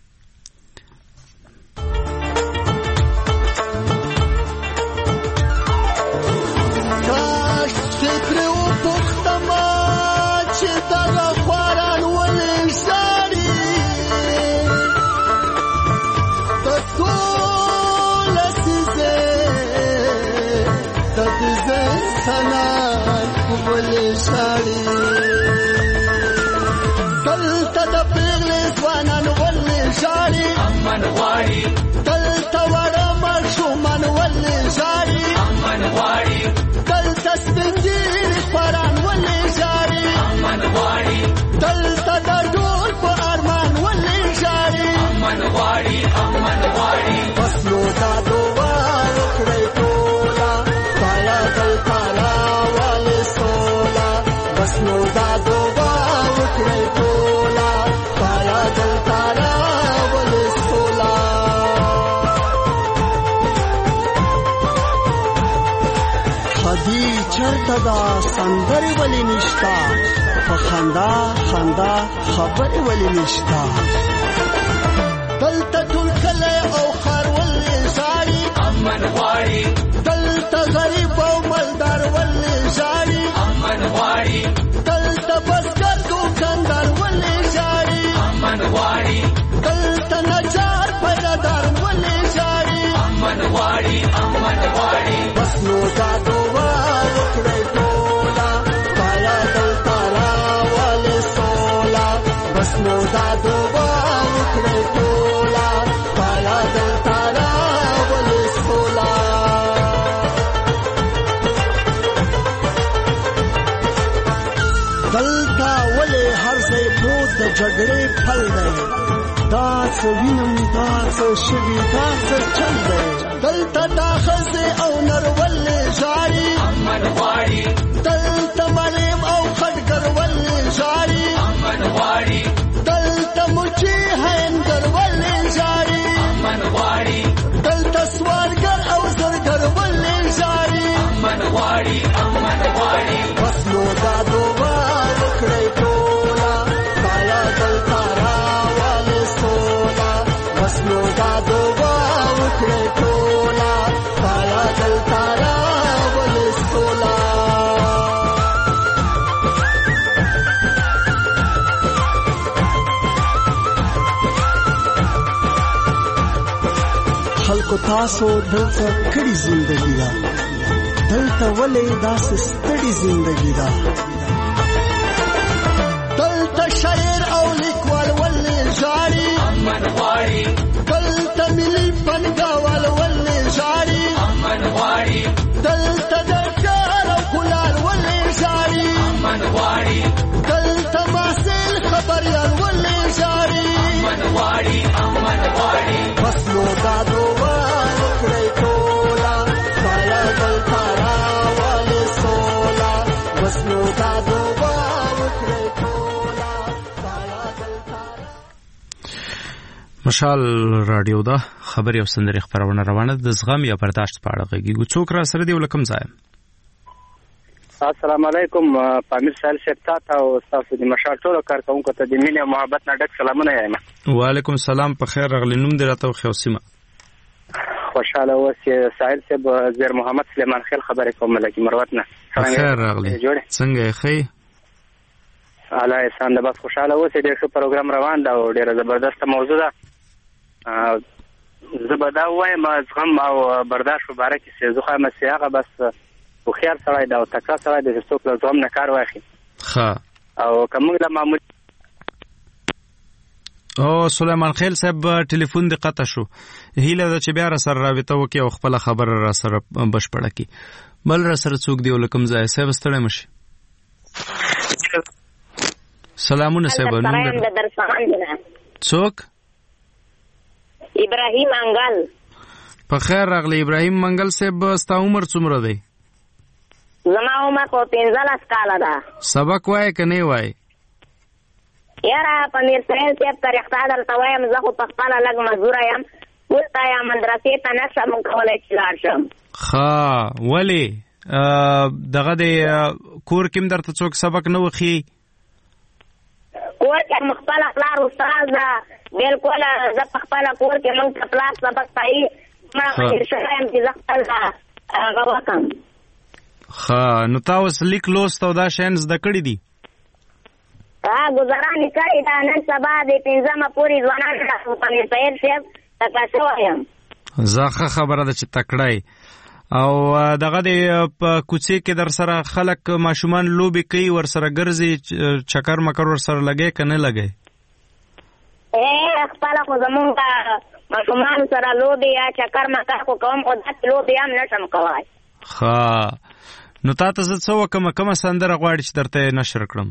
دلته د پیغلې ځوانان ولې ژاړي امن غواړي دلته وړه ماشومان ولې ژاړي امن غواړي دلته سپین ږیري خواران ولې ژاړي امن غواړي دلته د ډول په ارمان ولې ژاړي امن غواړي بس نو دا دعا وکړئ ټوله خدایه دلته راولې سوله بس نو دا دعا وکړئ ټوله خدایه دلته راولې سوله خدي چرته دا سندرې ولې نشته په خندا خبرې ولې نشته دلته ټول کلی او ښار ولې ژاړي امن غواړي دلته غریب او مالدار ولې ژاړي امن غواړي دلته بزګر دوکاندار ولې ژاړي امن غواړي دلته نجار پیدادار ولې ژاړي امن غواړي بس نو دا دعا وکړئ ټوله خدایه دلته راولې سوله بس نو دا دعا وکړئ ټوله خدایه دلته راولې سوله دلتا ولې هر ځای پروت د جګړې پل دی دا څه وینم دا څه شوي دا څه چل دی دلته دا ښځې او نر ولې ژاړي امن غواړي دلته مریم او خټګر ولې ژاړي امن غواړي دلته مچي هندر ولې ژاړي امن غواړي دلته سوالګر او زرګر ولې ژاړي امن غواړي امن غواړي بس نو دا دوبه وکړئ ټوله خدایه دلته راولې سوله بس نو دا دوبه وکړئ ټوله خدایه دلته راولې سوله خلکو تاسو دلته کړي زندگی دا دلته ولې داسې ستړي زندگی دا دلته شاعر او لیکوال ولې ژاړي امن غواړي دلته ملي فنګاوال ولې ژاړي امن غواړي دلته ډاکټر او کولار ولې ژاړي امن غواړي دلته محصل خبريال ولې ژاړي امن غواړي امن غواړي بس نو دا دوه وکړئ ټوله خدایه دلته راولې سوله بس نو دا دوه وکړئ ټوله خدایه دلته مشال رادیو دا خبري او سندري خبرونه روانه د زغم یا برداشت په اړه غږیږي څوک را سره دی ولکم ځای السلام علیکم پامیر سال شپتا او تاسو د مشال ټولو کارکونکو ته د مینې او محبت نه ډک سلامونه یم وعلیکم السلام په خیر راغلی نوم دې راته خو سیمه خوشاله اوسې سایل صاحب زیر محمد سلیمان خیل خبرې کوم ملکی مروت نه خیر راغلی څنګه یې خی الله احسان د بس خوشاله اوسې ډېر ښه پروګرام روان دا او ډېره زبردسته موضوع ده زه به دا ووایم زغم او برداشت په باره کې چې زه خو یم چې هغه بس هوښیار سړی ده او تکړه سړی ده چې څوک له زغم نه کار واخلي او که موږ له معمولي او سلیمان خیل صاحب ټلیفون دې قطع شو هیله ده چې بیا را سره رابطه وکړي او خپله خبره را سره بشپړه کړي بل را سره څوک دی ولکم ځای صاحب ستړی مشي سلامونه صاحب څوک ابراهیم منګل په خیر راغلی ابراهیم منګل صاحب ستا عمر څومره دی زما عمر خو 15 کاله ده سبق وای که نه وای یاره پمیر سهیل صاحب که رښتا درته وایم زه خو په خپله لږ مزدوره یم کور ته یا مدرسې ته نه شم کولی چې لاړ شم ښه ولې دغه د کور کې هم درته څوک سبق نه وښي کور کې مو خپله پلار استاد ده بلکل زه په خپله کور کې مونږ ته پلار سبق کوي مړه مشر شوی یم چې زه خپل هغه وکړم ښه نو تا اوس لیک لوست او دا شیان زده کړي دي ګزاره مې کړې ده نن سبا د 15مه پورې ځوانان پمیر سهیل صاحب تکړه شوی یم زه ښه خبره ده چې تکړه یې او دغه د کوڅې کې در سره خلک ماشومان لوبې کوي ورسره ګرځي چکر مکر ورسره لګی که نه لګی خپله خو زمونږ ماشومان سره لوبې یا چکر مکر خو کوم خو داسې لوبې هم نه شم کولی ښه نو تا ته زه څه وکړم کومه سندره غواړې چې درته یې نشر کړم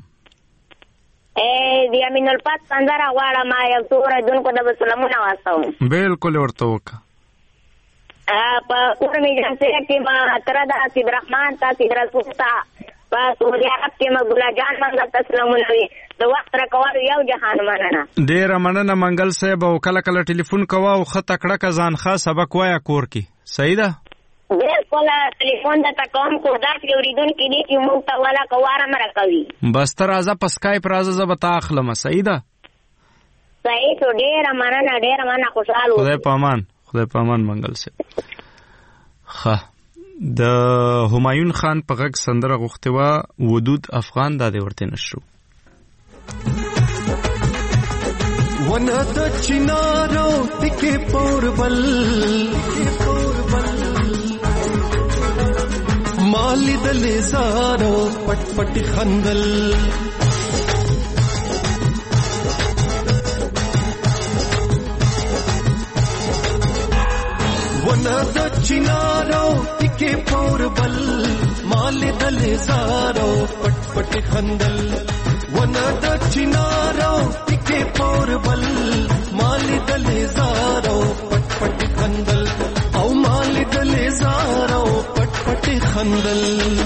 د امین الفت سندره غواړم یو څو اورېدونکو ته به سلامونه واستوم بلکل ورته وکړه په کور مې جمسیه کې به تره ده سید رحمان ته سید رسول ته په سعودي عرب کې مقبوله جان منګل ته سلامونه وي د وخت راکولو یو جهان مننه ډېره مننه منګل صاحب او کله کله ټلیفون کوه او ښه تکړه که ځان ښه سبق وایه کور کې صحیح ده بلکل ټلیفون درته کوم خو داسې اورېدونکي دي چې موږ ته ولا که واره مه راکوي بس ته راځه په سکایپ راځه زه به تا اخلمه صحیح ده صحیح شو ډېره مننه خوشحال خدای په امان منګل صاحب ښه د همایون خان په غږ سندره غوښتې وه ودود افغان دا دې ورته نشو ونه د چنارو تکې پوربل مالی دلې زارو پټ پټ خندل ونه د چنارو تکې پوربل مالی دلې زارو پټ پټ خندل ونه د چنارو ټکي پوربل مال دلې زارو پټ پټ خندل او مال دلې زارو پټ پټ خندل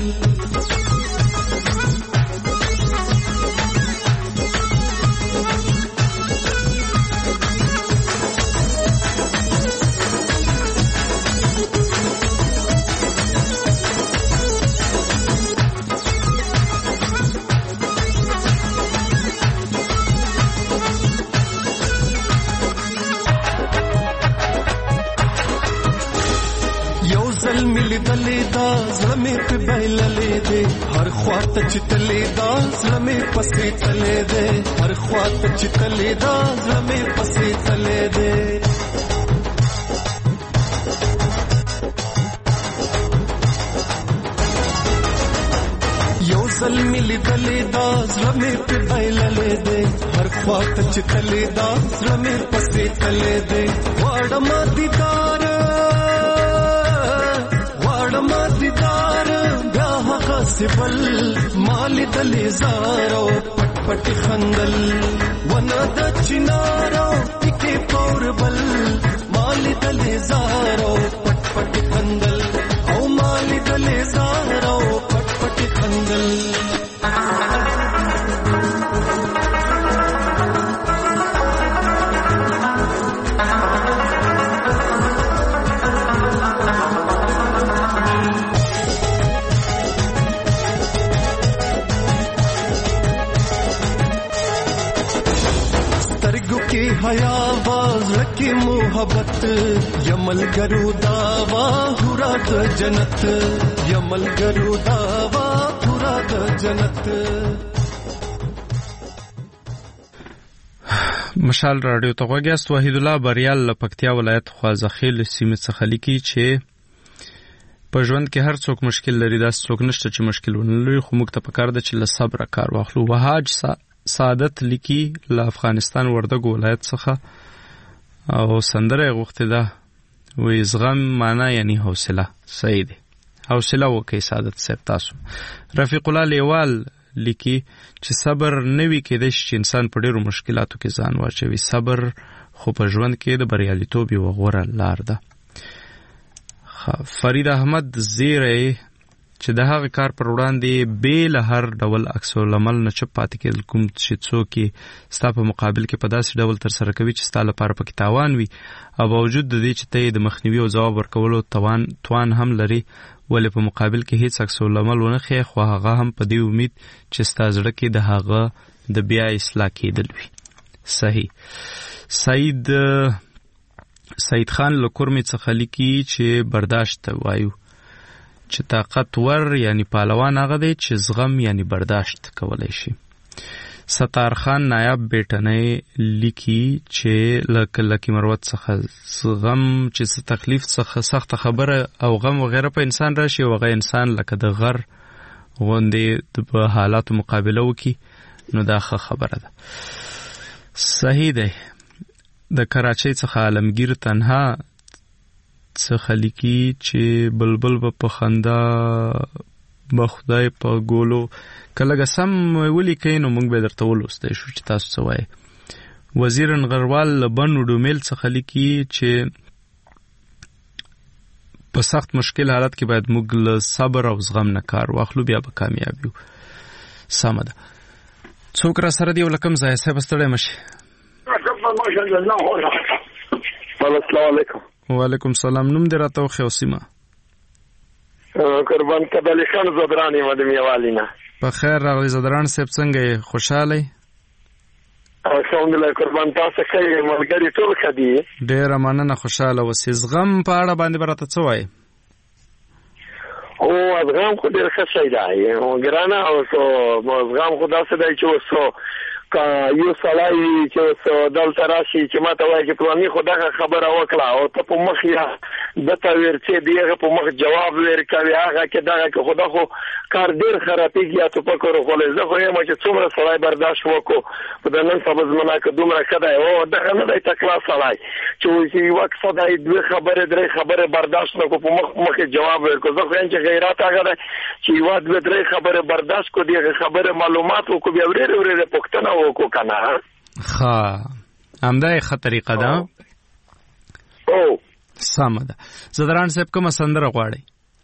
ملي دلې دا زلمې په بایللې دې هر خواته چې تلې دا زلمې پسې تلې دې هر خواته چې تلې دا زلمې پسې تلې دې یو ځل ملي دلې دا زلمې په بایللې دې هر خواته چې تلې دا زلمې پسې تلې دې واړه دیدار مددار بیا هغه سبل مال دلې زارو پټ پټ خندل ونه د چنارو ټکي پوربل مال دلې زارو پټ پټ خندل او مال دلې زارو پټ پټ خندل حیا باز رکی محبت یمل گرو داوا پورا د جنت یمل گرو داوا پورا د جنت. مشال رادیو ته غوږیاست. وحید الله بریال له پکتیا ولایت خوازخیل سیمې څخه لیکي چې په ژوند کې هر څوک مشکل لري، داسې څوک نشته چې مشکل ونه لري، خو موږ ته پکار ده چې له صبره کار واخلو. وحاج سعادت لیکي له افغانستان وردګو ولایت څخه او سندره غوښتې ده، وی زغم معنا یعنی حوصله. صحیح دی، حوصله وکړئ سعادت صاحب تاسو. رفیق الله لیوال لیکي چې صبر نوي کېدای شي چې انسان په ډېرو مشکلاتو کې ځان واچوي. صبر خو په ژوند کې د بریالیتوب یوه غوره لار ده. فرید احمد زیری چې د هغه کار پر وړاندې بې له هر ډول عکس العمل نه چپ پاتې کېدل، کوم چې څوک یې ستا په مقابل کې په داسې ډول ترسره کوي چې ستا لپاره پکې تاوان وي، او باوجود د دې چې ته یې د مخنیوي او ځواب ورکولو توان هم لري، ولې په مقابل کې هیڅ عکس العمل ونه ښیې، خو هغه هم په دې امید چې ستا زړه کې د هغه د بیا اصلاح کېدل وي. صحیح. سعید خان له کورمې څخه لیکي چې برداشت ته وایو چې طاقتور یعنی پهلوان هغه دی چې زغم یعنی برداشت کولی شي. ستار خان نایب بیٹنۍ لیکي چې لکه مروت څخه زغم چې تکلیف څخه سخت خبره او غم وغیره په انسان راشي، او هغه انسان لکه د غر غوندې په حالاتو مقابله وکړي، نو دا ښه خبره ده. صحیح دی. د کراچۍ څخه عالمگیر تنها څخه لیکي چې بلبل په خندا به خدای په ګولو که لږه سم ولیکئ نو موږ به درته ولوستی شو چې تاسو څه وایئ. وزیر نغروال له بن وډومیل څخه لیکي چې په سخت مشکل حالت کې باید موږ له صبر او زغم نه کار واخلو، بیا به کامیاب یو. سمه ده. څوک را سره دی ولکم ځای صاحب ستړی مشي. السلام علیکم. وعلیکم السلام. نوم دې راته وښیه او سیمه. قربان کدلی خان زدران یم د میوالینه. په خیر راغلی زدران صاحب، څنګه یې؟ خوشحاله یې؟ الحمدلله قربان، تاسو ښه یې؟ ملګري ټول ښه دي؟ ډېره مننه، خوشحاله اوسئ. زغم په اړه باندې به راته څه وایې؟ او زغم خو ډېر ښه شی دی ګرانه، او زغم خو داسې دی چې اوس یو سړی چې دلته راشي چې ما ته وایي چې پلاني خو دغه خبره وکړه او ته په مخ یې دته ورڅې دی هغه په مخ جواب ورکوي هغه کې دغه کې خدا خو کار ډېر خرابېږي یا ټوپک ورغولې زه خو یم چې څومره سړی برداشت وکړو په د نن سبا زمانه کې دومره ښه دی او دغه نه دی تکړه سړی چې وایي یوه کیسه دی دوې خبرې درې خبرې برداشت نه کړو په مخ یې جواب ورکړو زه خو یم چې غیرت هغه دی چې یوه دوې درې خبرې برداشت کړو دغه خبرې معلومات وکړو بیا ورېرې ورېرې پوښتنه وکړو که نه همدا یې ښه طریقه ده. سمه ده. زدران صاحب کومه سندره غواړئ؟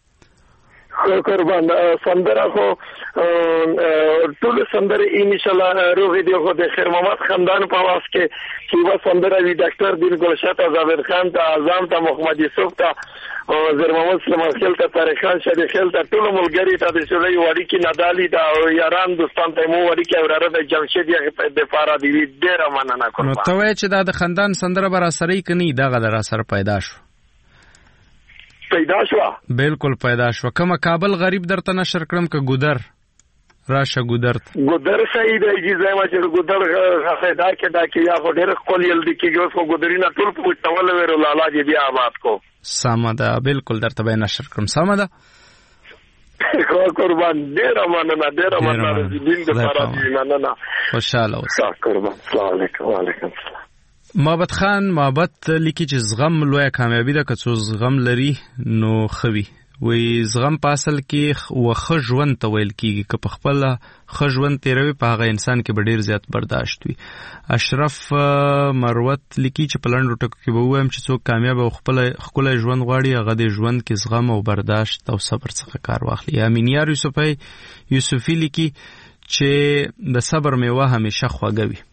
قربان سندره خو ټول سندره انشاءالله روغې دی خو د خیر محمد خاندان په واس کې چې یوه سندره وي ډاکټر دین ګلشاه ته زاهد خان ته اعظم ته محمد یوسف ته زیر محمد سلیمان خیل ته طارق خان شریف خیل ته ټول ملګري ته د شولې وړي کې ندالي ته یاران دوستان ته مو وړي کې وراره د جمشید یې د فارا دی ډېر مننه کوم. نو ته وایې چې دا د خاندان سندره به را سره یې کني دغه در سره پیدا شو؟ پیدا شو بالکل پیدا شو. کومه کابل غریب درته نشر کړم که ګودر راشه ګودر ګودر صحیح دی چې زما چې ګودر غفیدا کې دا کې یا خو ډېر خپل یل دي کې اوس خو ګودرینه ټول په ټول ورو لالا دې بیا آباد کو. سمه ده بالکل درته به نشر کړم. سمه ده قربان ډېر مننه ډېر مننه دین د فارا دی مننه خوشاله اوسه قربان. السلام علیکم. وعلیکم السلام. محبت خان محبت لیکي چې زغم لویه کامیابي ده که څو زغم لري نو ښه وي. وایي زغم په اصل کې ښه ژوند ته ویل کېږي که په خپله ښه ژوند تېروي په هغه انسان کې به ډېر زیات برداشت وي. اشرف مروت لیکي چې په لنډو ټکو کې به ووایم چې څوک کامیاب او ښکلی ژوند غواړي هغه د ژوند کې زغم او برداشت او صبر څخه کار واخلي. امینیار یوسفي لیکي چې د صبر میوه همیشه خوږه وي.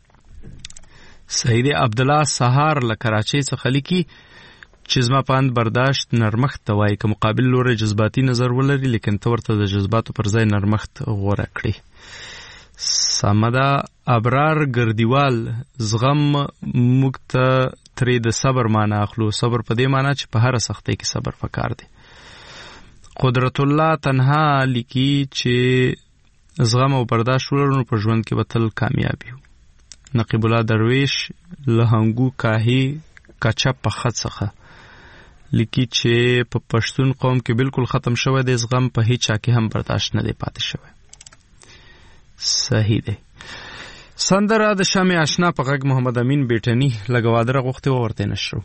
سید عبدالله سهار له کراچۍ څخه لیکي چې زما پاند برداشت نرمښت ته وایي که مقابل لوری جذباتي نظر ولري لیکن ته ورته د جذباتو پر ځای نرمښت غوره کړي. سمه ده. ابرار ګردیوال زغم موږ ته ترې د صبر معنی اخلو. صبر په دې معنی چې په هره سختۍ کې صبر پکار دی. قدرت الله تنها لیکي چې زغم او برداشت ولرو په ژوند کې به تل کامیاب یو. نقیب الله درویش لهنګو کاهی کچا په خط څخه لیکي چې په پښتون قوم کې بالکل ختم شوی دی زغم په هیڅ چا کې هم برداشت نه دی پاتې شوی. صحیح دی. سندره د شمع آشنا په غږ محمد امین بیٹنی لګوادره غوښتي ورته نشو.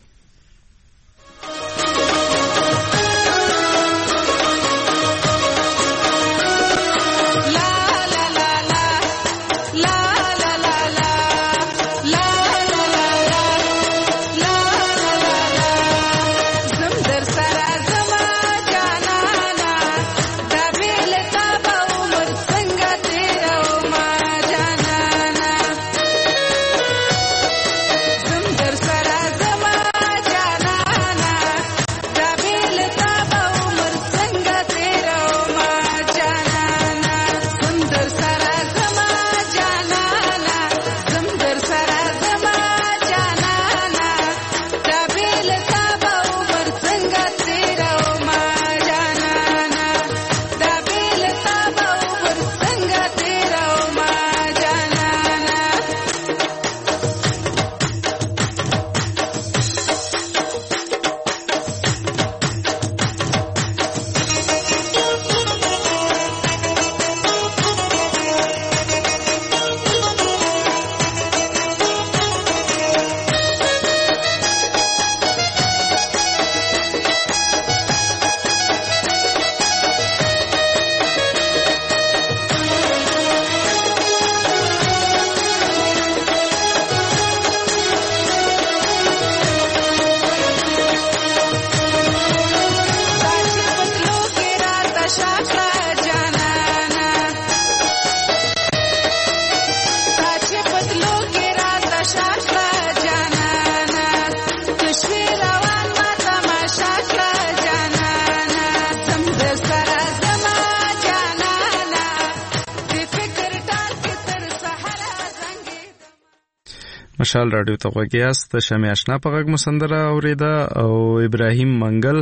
مشال رادیو ته غوږی یاست. شمع آشنا په غږ مو سندره اورېده او ابراهیم منګل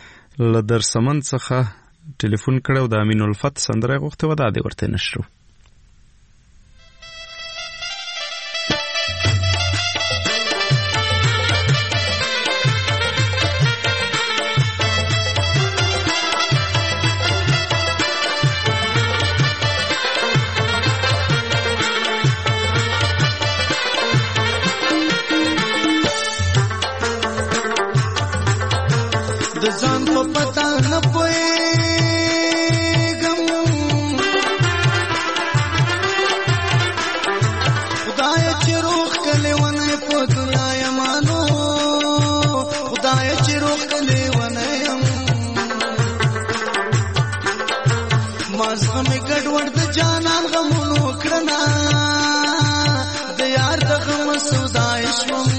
له درسمند څخه ټلیفون کړی او د امین الفت سندره یې غوښتې وه دا دې ورته نشرو. پتا نه پوهېږم خدای چې روغ کلی ونه په دنیا یمانو خدای چې روغ کلی ونه یم ما زغمې ګډوډ د جانان غمونو کړنه د یار د غم سودای شوم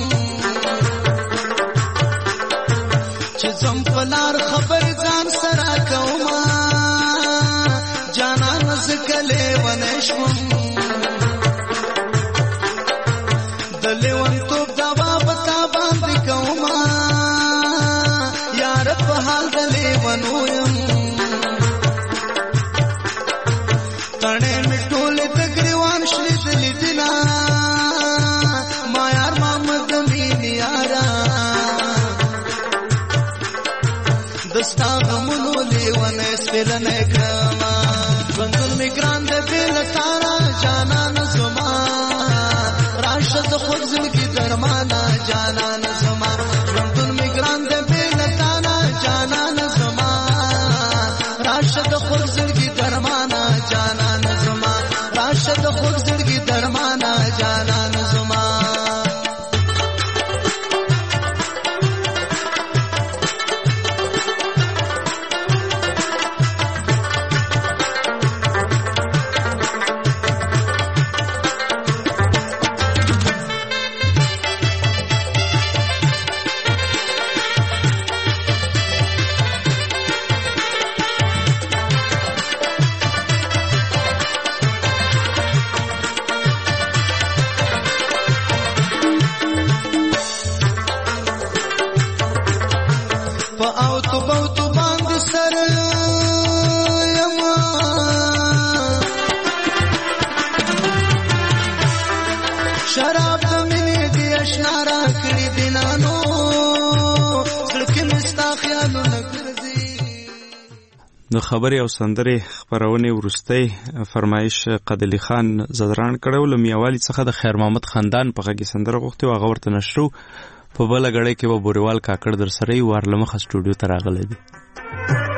چې زم په لار خبر ځان سره کومه جانان زه کلی ونه شوم د لیونتوب دوا په تا باندې کومه یار په حال د لیونو یم تڼې مې ټولې د ګریوان شلیدلې دینه ما یار محمد د مینې یاره دستا غمونو لیونی سپېلنی کړمه ژوندون مې ګران دی بې له تاره جانان زما راشه د خوږ زړګي درمانه جانان زما ژوندون مې ګران دی بې له تاره جانان زما راشه د خوږ زړګي درمانه جانان زما راشه د خوږ زړګي درمانه جانان زما شراب د مینې دی اشنا را کړي دینانو زړه مستا خیالونه ګرځي. د خبرې او سندرې خپرونې وروستی فرمایش قدلی خان زدران کړو له میاوالي څخه د خیر محمد خاندان په غږی سندره غوښتي او هغه ورته نشرو په بله غړۍ کې به بوريوال کاکړ در سره وار لمخه سټوډیو ته راغلی دی.